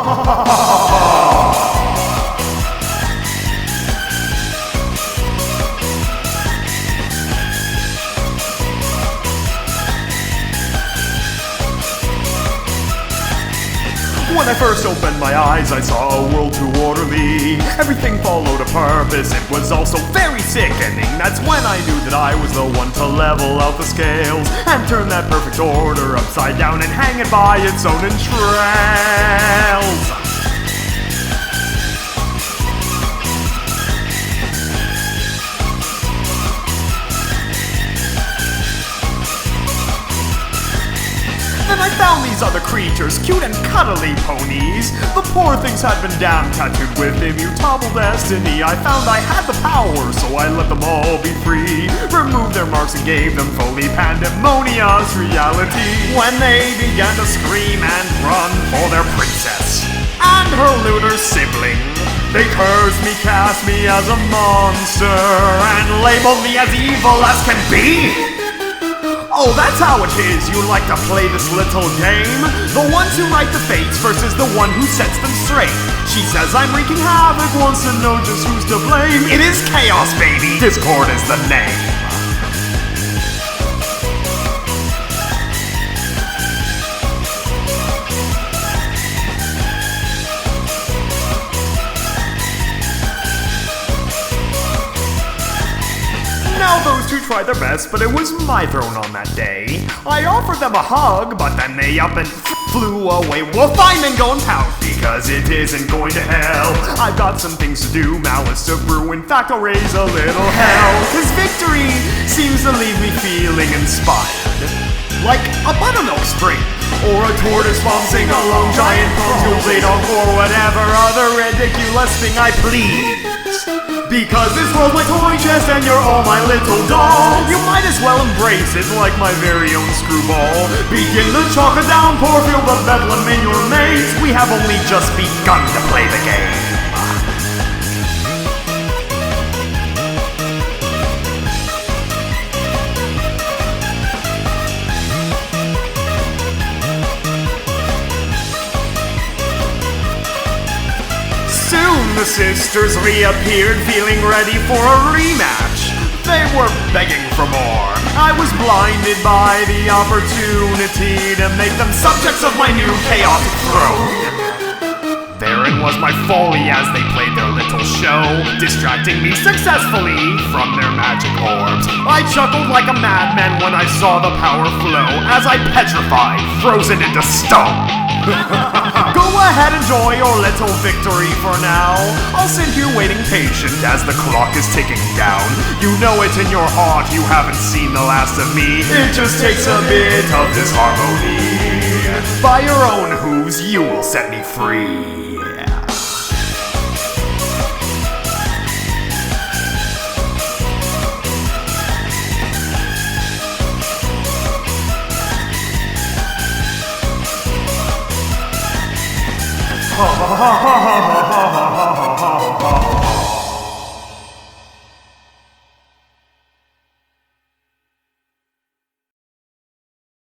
When I first opened my eyes, I saw a world too orderly. Everything followed a purpose, it was also very sickening. That's when I knew that I was the one to level out the scales and turn that perfect order upside down and hang it by its own entrails. Then I found these other creatures, cute and cuddly ponies. The poor things had been damn tattooed with immutable destiny. I found I had the power, so I let them all be free. Removed their marks and gave them fully pandemonious reality. When they began to scream and run for their princess and her lunar sibling, they cursed me, cast me as a monster, and labeled me as evil as can be. Oh, that's how it is, you like to play this little game? The ones who write the fates versus the one who sets them straight. She says I'm wreaking havoc, wants to know just who's to blame. It is chaos, baby! Discord is the name. Now those two tried their best, but it was my throne on that day. I offered them a hug, but then they up and flew away. Well, fine, then go and pout, because it isn't going to hell. I've got some things to do, malice to brew. In fact, I'll raise a little hell, cause victory seems to leave me feeling inspired. Like a buttermilk spring, or a tortoise bouncing along giant puzzles, a dog, or whatever other ridiculous thing I please. Because this world's my toy chest and you're all my little dolls. You might as well embrace it like my very own screwball. Begin the chocolate downpour, feel the bedlam in your maze. We have only just begun to play the game. Soon the sisters reappeared, feeling ready for a rematch. They were begging for more. I was blinded by the opportunity to make them subjects of my new chaotic throne. Therein was my folly as they played their little show, distracting me successfully from their magic orbs. I chuckled like a madman when I saw the power flow, as I petrified, frozen into stone. Go ahead, enjoy your little victory for now. I'll sit here waiting patient as the clock is ticking down. You know it in your heart, you haven't seen the last of me. It just takes a bit of disharmony. By your own hooves, you will set me free. Ha ha ha ha ha ha ha ha ha ha.